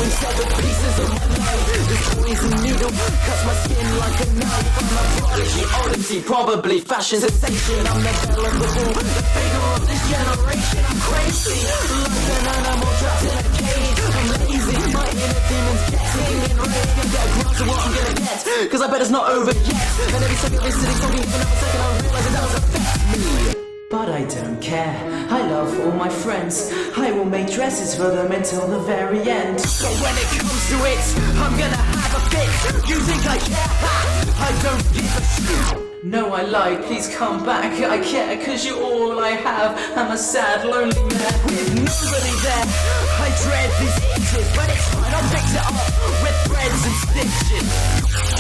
severed pieces of my life. This poison needle cuts my skin like a knife. I'm a prodigy, oddity, probably fashion sensation. I'm the belle of the ball, the figure of this generation. I'm crazy, like an animal trapped in a cage. I'm lazy, my inner demons getting enraged. Gonna get a grasp of what I'm gonna get, cause I bet it's not over yet. And every second this city's talking for another second, I realize it does affect me. But I don't care, I love all my friends. I will make dresses for them until the very end. But when it comes to it, I'm gonna have a fit. You think I care? Ha! I don't give a shit. No, I lied, please come back. I care, cause you're all I have. I'm a sad, lonely man with nobody there. I dread these itches, but it's fine, I'll fix it up with threads and stitches.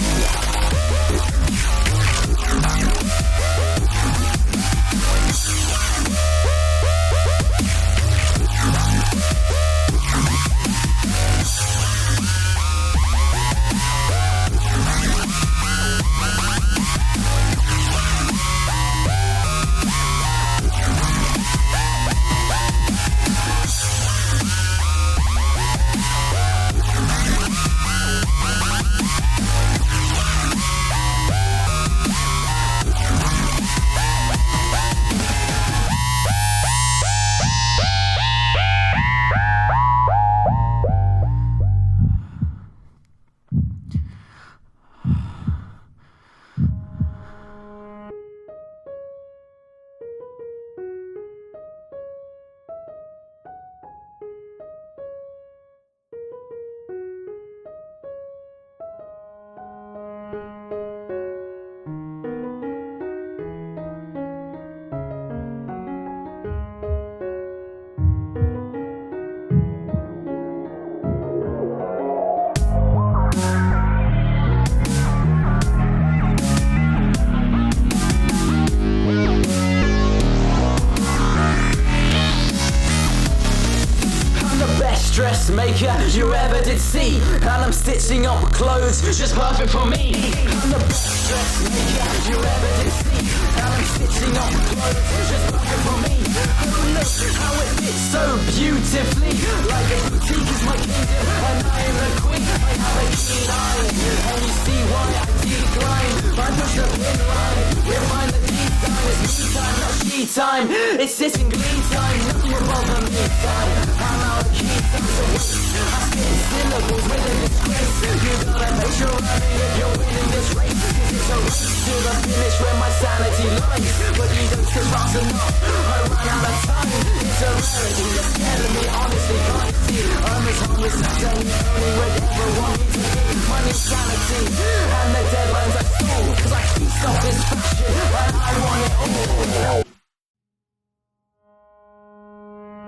Dressmaker you ever did see, and I'm stitching up clothes just perfect for me. I'm the best dressmaker you ever did see, and I'm stitching up clothes just perfect for me. Oh look how it fits so beautifully, like a boutique is my kingdom and I am the queen. I have a keen eye, and you see why I decline. I push the pin line, we'll find the deep time. It's me time, not she time. It's sitting glee time, nothing will bother me time. I'm out of key time. I spit syllables with a disgrace. You gotta make sure if you're winning this race, cause it's a race to the finish where my sanity lies. But you don't stitch fast enough, I run out of time. It's a rarity, you're scaring me honestly.